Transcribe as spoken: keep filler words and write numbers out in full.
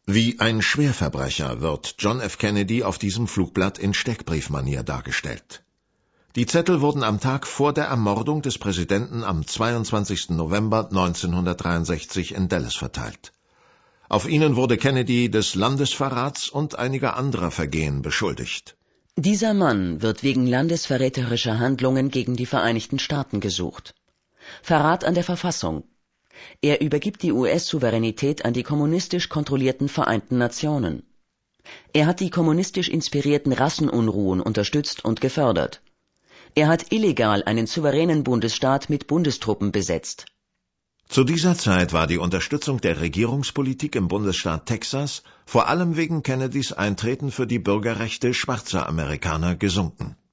Wie ein Schwerverbrecher wird John F. Kennedy auf diesem Flugblatt in Steckbriefmanier dargestellt. Die Zettel wurden am Tag vor der Ermordung des Präsidenten am zweiundzwanzigsten November neunzehnhundertdreiundsechzig in Dallas verteilt. Auf ihnen wurde Kennedy des Landesverrats und einiger anderer Vergehen beschuldigt. Dieser Mann wird wegen landesverräterischer Handlungen gegen die Vereinigten Staaten gesucht. Verrat an der Verfassung. Er übergibt die U S-Souveränität an die kommunistisch kontrollierten Vereinten Nationen. Er hat die kommunistisch inspirierten Rassenunruhen unterstützt und gefördert. Er hat illegal einen souveränen Bundesstaat mit Bundestruppen besetzt. Zu dieser Zeit war die Unterstützung der Regierungspolitik im Bundesstaat Texas vor allem wegen Kennedys Eintreten für die Bürgerrechte schwarzer Amerikaner gesunken.